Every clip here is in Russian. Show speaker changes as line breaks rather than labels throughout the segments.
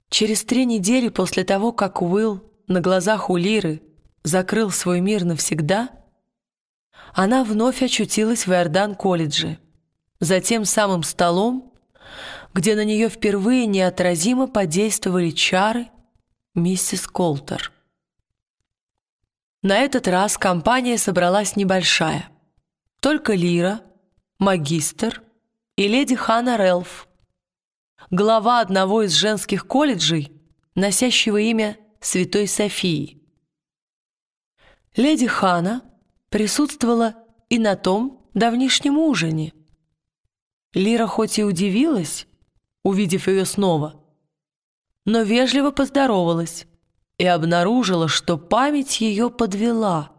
Через 3 недели после того, как Уилл на глазах у Лиры закрыл свой мир навсегда, она вновь очутилась в Иордан-колледже, за тем самым столом, где на нее впервые неотразимо подействовали чары миссис Колтер. На этот раз компания собралась небольшая. Только Лира, магистр и леди Ханна Рэлф, глава одного из женских колледжей, носящего имя Святой Софии. Леди Ханна присутствовала и на том давнишнем ужине. Лира хоть и удивилась, увидев ее снова, но вежливо поздоровалась и обнаружила, что память ее подвела,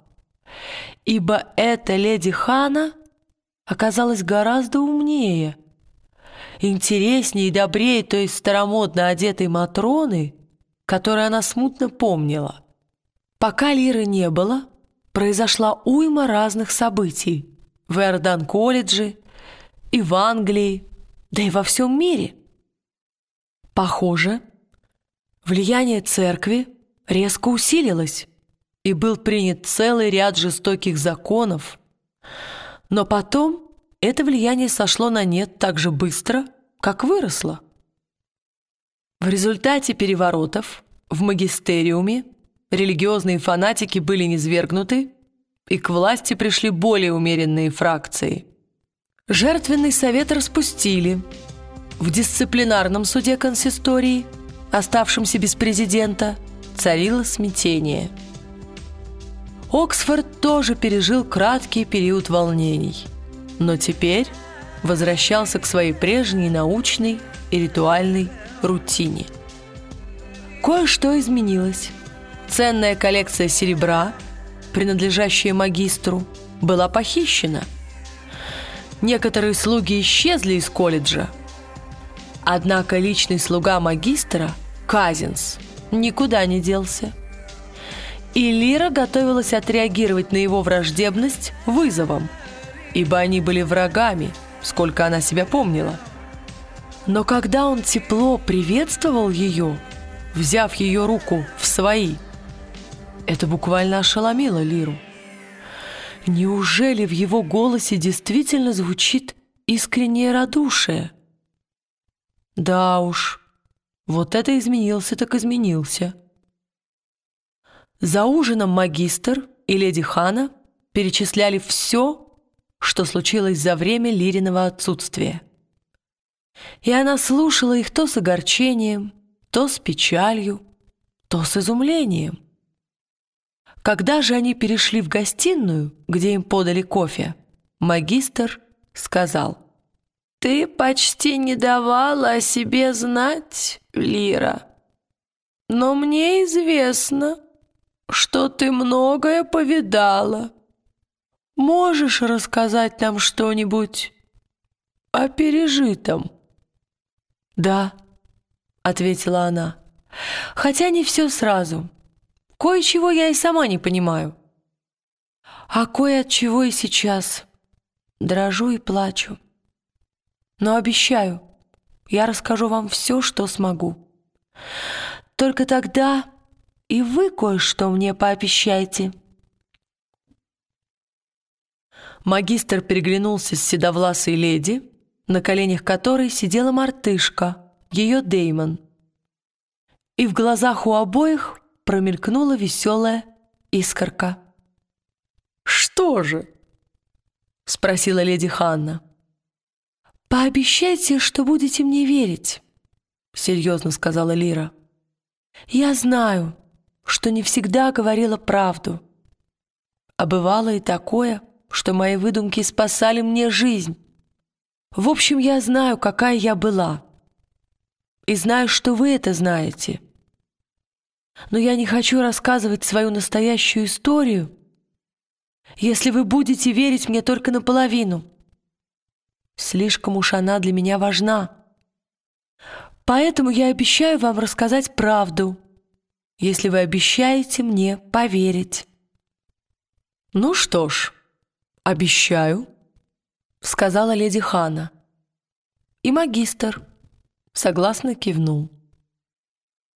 ибо эта леди Ханна оказалась гораздо умнее, интереснее и добрее той старомодно одетой Матроны, которую она смутно помнила. Пока Лиры не было, произошла уйма разных событий в Иордан-колледже и в Англии, да и во всем мире. Похоже, влияние церкви резко усилилось, и был принят целый ряд жестоких законов, но потом это влияние сошло на нет так же быстро, как выросло. В результате переворотов в магистериуме религиозные фанатики были низвергнуты, и к власти пришли более умеренные фракции. Жертвенный совет распустили. В дисциплинарном суде консистории, оставшемся без президента, царило смятение. Оксфорд тоже пережил краткий период волнений, но теперь возвращался к своей прежней научной и ритуальной рутине. Кое-что изменилось. Ценная коллекция серебра, принадлежащая магистру, была похищена. Некоторые слуги исчезли из колледжа. Однако личный слуга магистра, Казинс, никуда не делся. И Лира готовилась отреагировать на его враждебность вызовом, ибо они были врагами, сколько она себя помнила. Но когда он тепло приветствовал ее, взяв ее руку в свои, это буквально ошеломило Лиру. Неужели в его голосе действительно звучит искреннее радушие? Да уж, вот это изменился так изменился. За ужином магистр и леди Ханна перечисляли все, что случилось за время Лириного отсутствия. И она слушала их то с огорчением, то с печалью, то с изумлением. Когда же они перешли в гостиную, где им подали кофе, магистр сказал: «Ты почти не давала о себе знать, Лира, но мне известно, что ты многое повидала. Можешь рассказать нам что-нибудь о пережитом?» «Да», — ответила она, — «хотя не все сразу. Кое-чего я и сама не понимаю. А кое от чего и сейчас дрожу и плачу. Но обещаю, я расскажу вам все, что смогу. Только тогда и вы кое-что мне пообещайте». Магистр переглянулся с седовласой леди, на коленях которой сидела мартышка, ее Дэймон. И в глазах у обоих промелькнула веселая искорка. «Что же?» — спросила леди Ханна. «Пообещайте, что будете мне верить», — серьезно сказала Лира. «Я знаю, что не всегда говорила правду. А бывало и такое, что мои выдумки спасали мне жизнь. В общем, я знаю, какая я была. И знаю, что вы это знаете. Но я не хочу рассказывать свою настоящую историю, если вы будете верить мне только наполовину. Слишком уж она для меня важна. Поэтому я обещаю вам рассказать правду, если вы обещаете мне поверить». «Ну что ж, обещаю», — сказала леди Ханна. И магистр согласно кивнул.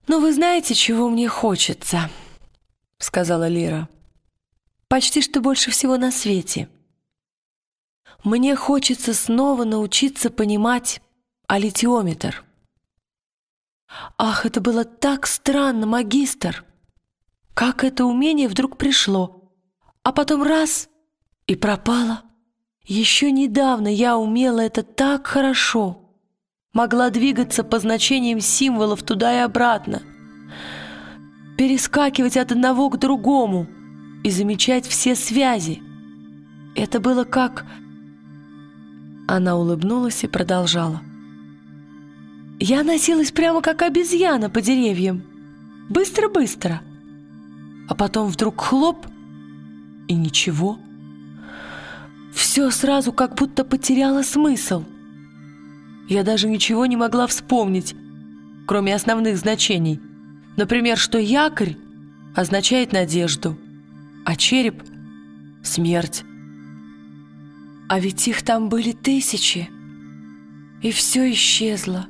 «Ну, вы знаете, чего мне хочется?» — сказала Лира. «Почти что больше всего на свете. Мне хочется снова научиться понимать аллитиометр». «Ах, это было так странно, магистр! Как это умение вдруг пришло, а потом раз — и пропало. Еще недавно я умела это так хорошо, могла двигаться по значениям символов туда и обратно, перескакивать от одного к другому и замечать все связи. Это было как...» Она улыбнулась и продолжала. «Я носилась прямо как обезьяна по деревьям, быстро-быстро, а потом вдруг хлоп, и ничего. Все сразу как будто потеряло смысл. Я даже ничего не могла вспомнить, кроме основных значений. Например, что якорь означает надежду, а череп — смерть. А ведь их там были тысячи, и все исчезло».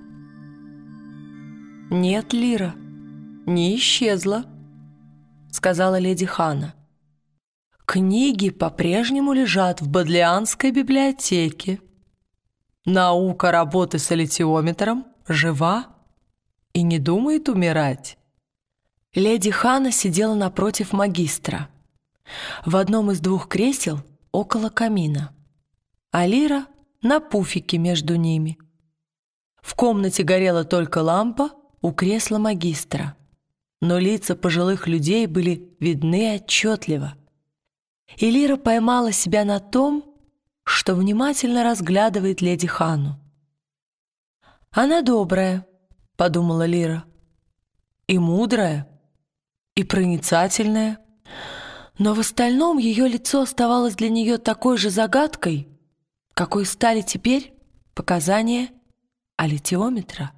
«Нет, Лира, не исчезло», — сказала леди Хана. «Книги по-прежнему лежат в Бодлианской библиотеке. Наука работы с аллитиометром жива и не думает умирать». Леди Хана сидела напротив магистра, в одном из двух кресел около камина, а Лира на пуфике между ними. В комнате горела только лампа у кресла магистра, но лица пожилых людей были видны отчетливо. И Лира поймала себя на том, что внимательно разглядывает леди Хану. «Она добрая», — подумала Лира, — «и мудрая, и проницательная». Но в остальном ее лицо оставалось для нее такой же загадкой, какой стали теперь показания аллитиометра.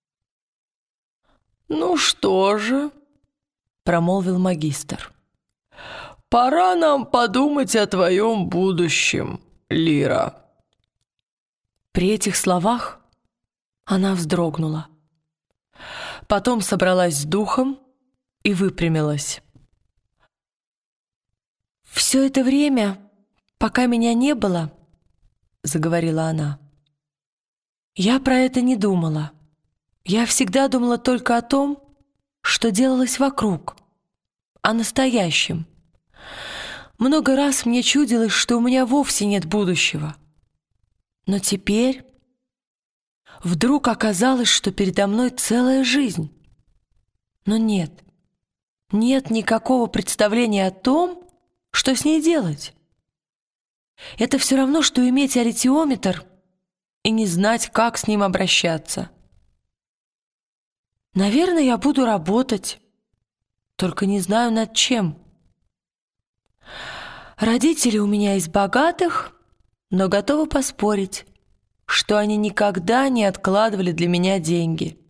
«Ну что же», — промолвил магистр, — «пора нам подумать о твоем будущем, Лира». При этих словах она вздрогнула. Потом собралась с духом и выпрямилась. «Все это время, пока меня не было, — заговорила она, — я про это не думала. Я всегда думала только о том, что делалось вокруг, о настоящем. Много раз мне чудилось, что у меня вовсе нет будущего. Но теперь вдруг оказалось, что передо мной целая жизнь. Но нет никакого представления о том, что с ней делать. Это все равно, что иметь аллитиометр и не знать, как с ним обращаться. Наверное, я буду работать, только не знаю над чем. Родители у меня из богатых, но готовы поспорить, что они никогда не откладывали для меня деньги.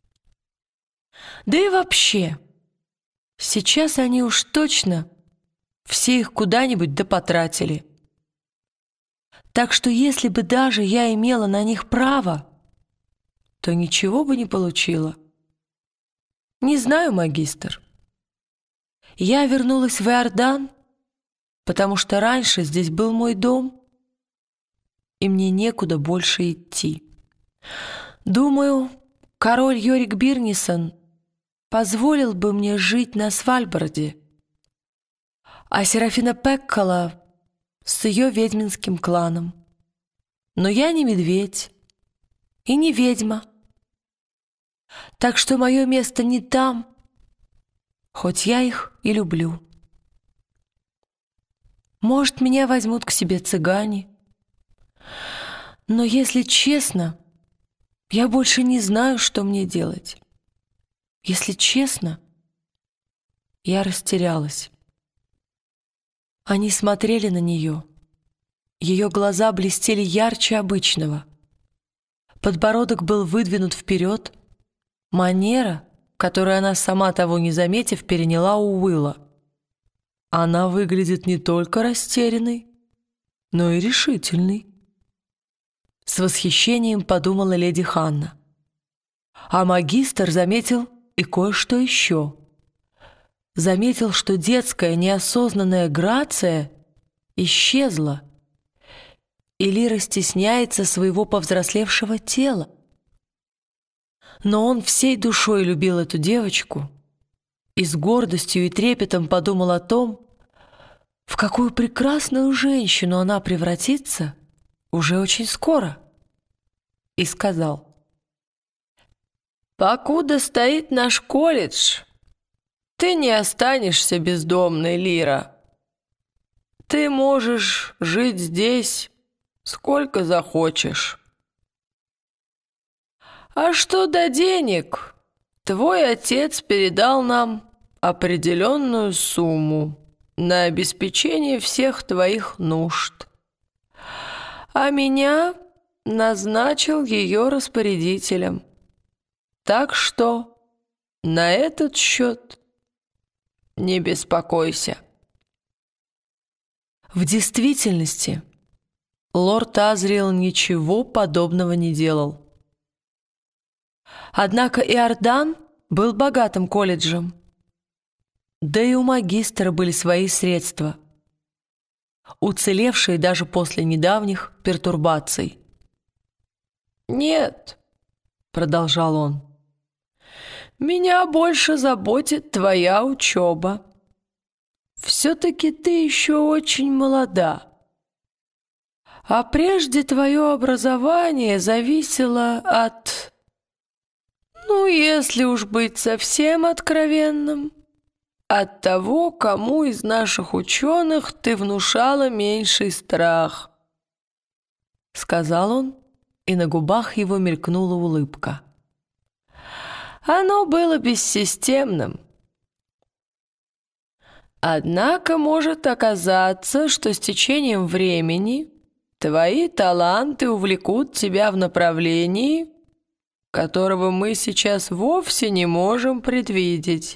Да и вообще, сейчас они уж точно все их куда-нибудь да потратили. Так что если бы даже я имела на них право, то ничего бы не получила. Не знаю, магистр. Я вернулась в Иордан, потому что раньше здесь был мой дом, и мне некуда больше идти. Думаю, король Йорик Бирнисон позволил бы мне жить на Свальбарде, а Серафина Пеккола с ее ведьминским кланом. Но я не медведь и не ведьма, так что мое место не там, хоть я их и люблю. Может, меня возьмут к себе цыгане, но, если честно, я больше не знаю, что мне делать. Если честно, я растерялась. Они смотрели на нее. Ее глаза блестели ярче обычного. Подбородок был выдвинут вперед. Манера, которую она, сама того не заметив, переняла у Уилла. Она выглядит не только растерянной, но и решительной. С восхищением подумала леди Ханна. А магистр заметил и кое-что еще. Заметил, что детская неосознанная грация исчезла, и Лира стесняется своего повзрослевшего тела. Но он всей душой любил эту девочку и с гордостью и трепетом подумал о том, в какую прекрасную женщину она превратится уже очень скоро, и сказал: «Покуда стоит наш колледж, ты не останешься бездомной, Лира. Ты можешь жить здесь сколько захочешь. А что до денег, твой отец передал нам определенную сумму на обеспечение всех твоих нужд, а меня назначил ее распорядителем. Так что на этот счет не беспокойся». В действительности лорд Азриэл ничего подобного не делал. Однако Иордан был богатым колледжем, да и у магистра были свои средства, уцелевшие даже после недавних пертурбаций. «Нет», — продолжал он, — «меня больше заботит твоя учеба. Все-таки ты еще очень молода. А прежде твое образование зависело от, если уж быть совсем откровенным, от того, кому из наших ученых ты внушала меньший страх», — сказал он, и на губах его мелькнула улыбка. «Оно было бессистемным. Однако может оказаться, что с течением времени твои таланты увлекут тебя в направлении, которого мы сейчас вовсе не можем предвидеть.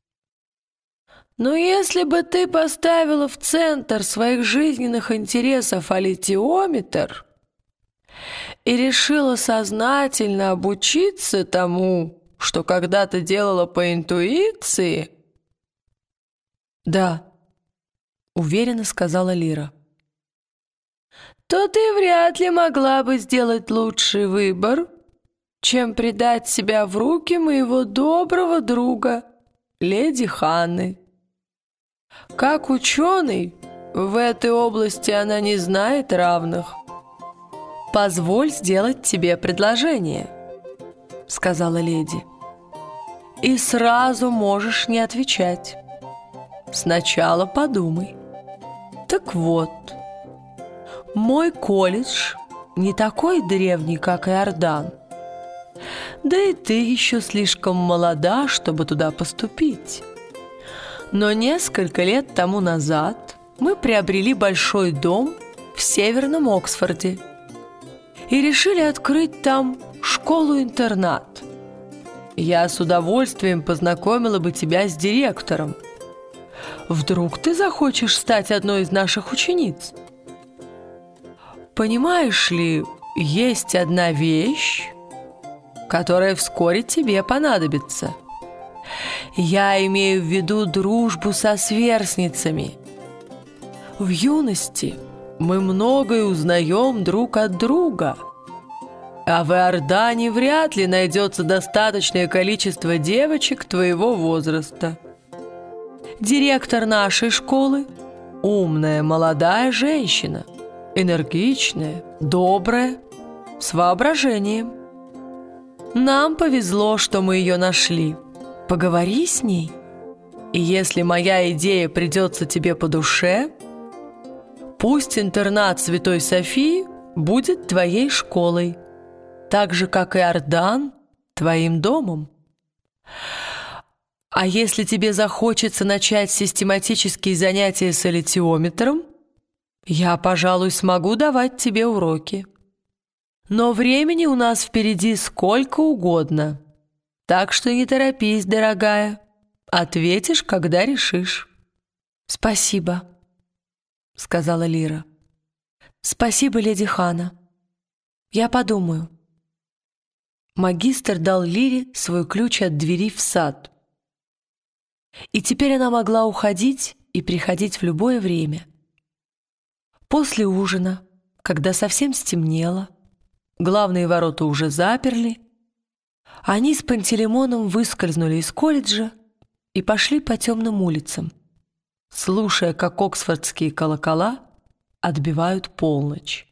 Но если бы ты поставила в центр своих жизненных интересов аллитиометр и решила сознательно обучиться тому, что когда-то делала по интуиции...» «Да», — уверенно сказала Лира, — «то ты вряд ли могла бы сделать лучший выбор, чем предать себя в руки моего доброго друга, леди Ханны. Как ученый, в этой области она не знает равных». «Позволь сделать тебе предложение», — сказала леди, — «и сразу можешь не отвечать. Сначала подумай. Так вот, мой колледж не такой древний, как Иордан. Да и ты еще слишком молода, чтобы туда поступить. Но несколько лет тому назад мы приобрели большой дом в Северном Оксфорде и решили открыть там школу-интернат. Я с удовольствием познакомила бы тебя с директором. Вдруг ты захочешь стать одной из наших учениц? Понимаешь ли, есть одна вещь, которая вскоре тебе понадобится. Я имею в виду дружбу со сверстницами. В юности мы многое узнаем друг от друга, а в Иордане вряд ли найдется достаточное количество девочек твоего возраста. Директор нашей школы – умная молодая женщина, энергичная, добрая, с воображением. Нам повезло, что мы ее нашли. Поговори с ней, и если моя идея придется тебе по душе, пусть интернат Святой Софии будет твоей школой, так же, как и Иордан твоим домом. А если тебе захочется начать систематические занятия с аллитиометром, я, пожалуй, смогу давать тебе уроки. Но времени у нас впереди сколько угодно, так что не торопись, дорогая. Ответишь, когда решишь». «Спасибо», — сказала Лира. «Спасибо, леди Ханна. Я подумаю». Магистр дал Лире свой ключ от двери в сад. И теперь она могла уходить и приходить в любое время. После ужина, когда совсем стемнело, главные ворота уже заперли, они с Пантелеймоном выскользнули из колледжа и пошли по темным улицам, слушая, как оксфордские колокола отбивают полночь.